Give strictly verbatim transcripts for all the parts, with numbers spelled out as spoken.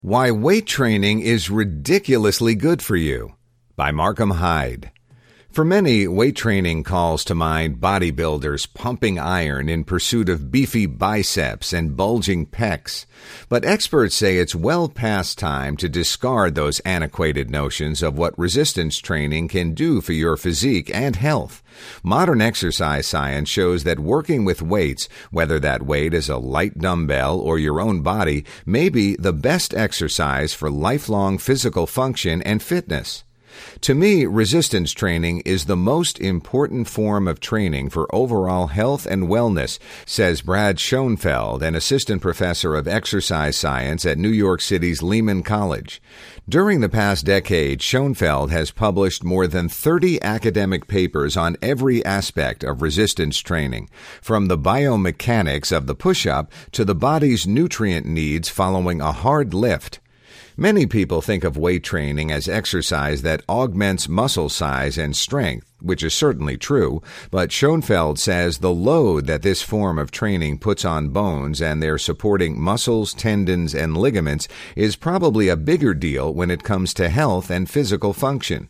Why Weight Training is Ridiculously Good for You by Markham Hyde. For many, weight training calls to mind bodybuilders pumping iron in pursuit of beefy biceps and bulging pecs. But experts say it's well past time to discard those antiquated notions of what resistance training can do for your physique and health. Modern exercise science shows that working with weights, whether that weight is a light dumbbell or your own body, may be the best exercise for lifelong physical function and fitness. To me, resistance training is the most important form of training for overall health and wellness, says Brad Schoenfeld, an assistant professor of exercise science at New York City's Lehman College. During the past decade, Schoenfeld has published more than thirty academic papers on every aspect of resistance training, from the biomechanics of the push-up to the body's nutrient needs following a hard lift. Many people think of weight training as exercise that augments muscle size and strength, which is certainly true, but Schoenfeld says the load that this form of training puts on bones and their supporting muscles, tendons, and ligaments is probably a bigger deal when it comes to health and physical function.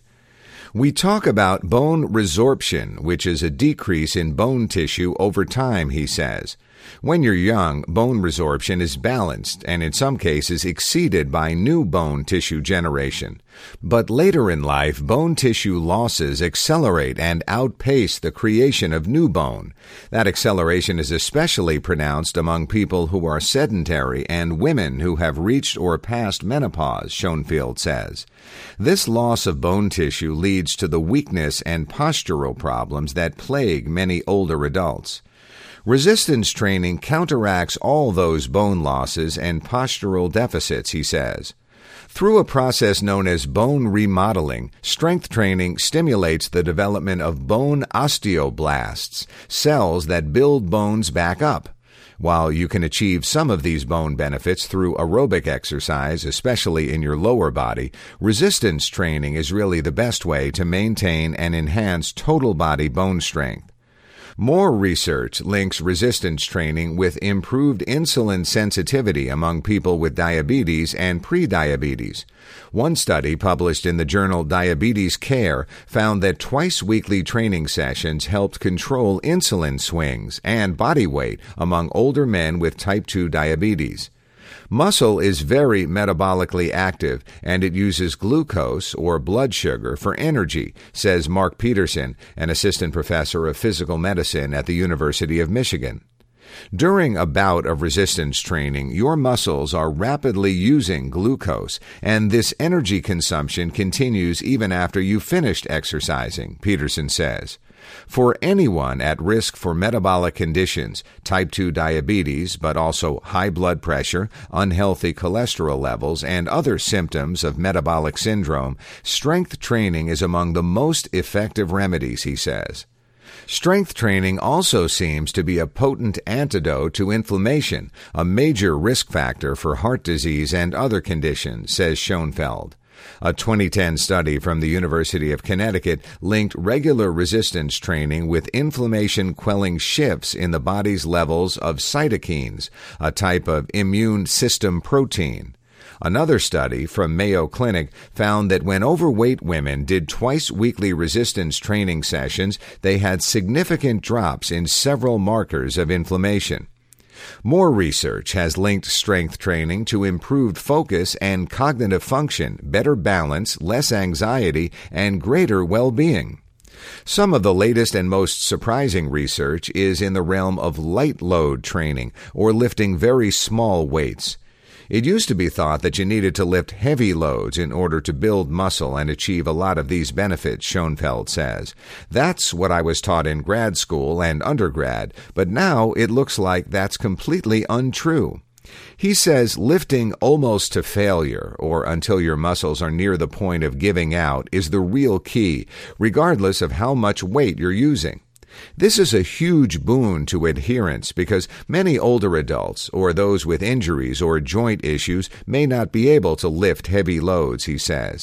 We talk about bone resorption, which is a decrease in bone tissue over time, he says. When you're young, bone resorption is balanced and in some cases exceeded by new bone tissue generation. But later in life, bone tissue losses accelerate and outpace the creation of new bone. That acceleration is especially pronounced among people who are sedentary and women who have reached or passed menopause, Schoenfeld says. This loss of bone tissue leads to the weakness and postural problems that plague many older adults. Resistance training counteracts all those bone losses and postural deficits, he says. Through a process known as bone remodeling, strength training stimulates the development of bone osteoblasts, cells that build bones back up. While you can achieve some of these bone benefits through aerobic exercise, especially in your lower body, resistance training is really the best way to maintain and enhance total body bone strength. More research links resistance training with improved insulin sensitivity among people with diabetes and prediabetes. One study published in the journal Diabetes Care found that twice-weekly training sessions helped control insulin swings and body weight among older men with type two diabetes. Muscle is very metabolically active, and it uses glucose, or blood sugar, for energy, says Mark Peterson, an assistant professor of physical medicine at the University of Michigan. During a bout of resistance training, your muscles are rapidly using glucose, and this energy consumption continues even after you've finished exercising, Peterson says. For anyone at risk for metabolic conditions, type two diabetes, but also high blood pressure, unhealthy cholesterol levels, and other symptoms of metabolic syndrome, strength training is among the most effective remedies, he says. Strength training also seems to be a potent antidote to inflammation, a major risk factor for heart disease and other conditions, says Schoenfeld. A twenty ten study from the University of Connecticut linked regular resistance training with inflammation-quelling shifts in the body's levels of cytokines, a type of immune system protein. Another study from Mayo Clinic found that when overweight women did twice-weekly resistance training sessions, they had significant drops in several markers of inflammation. More research has linked strength training to improved focus and cognitive function, better balance, less anxiety, and greater well-being. Some of the latest and most surprising research is in the realm of light load training, or lifting very small weights. It used to be thought that you needed to lift heavy loads in order to build muscle and achieve a lot of these benefits, Schoenfeld says. That's what I was taught in grad school and undergrad, but now it looks like that's completely untrue. He says lifting almost to failure, or until your muscles are near the point of giving out, is the real key, regardless of how much weight you're using. This is a huge boon to adherence because many older adults or those with injuries or joint issues may not be able to lift heavy loads, he says.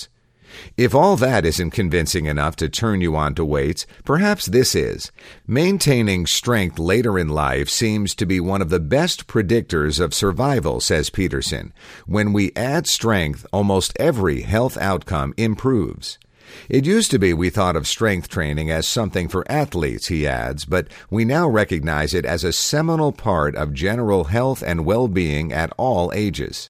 If all that isn't convincing enough to turn you on to weights, perhaps this is. Maintaining strength later in life seems to be one of the best predictors of survival, says Peterson. When we add strength, almost every health outcome improves. It used to be we thought of strength training as something for athletes, he adds, but we now recognize it as a seminal part of general health and well-being at all ages.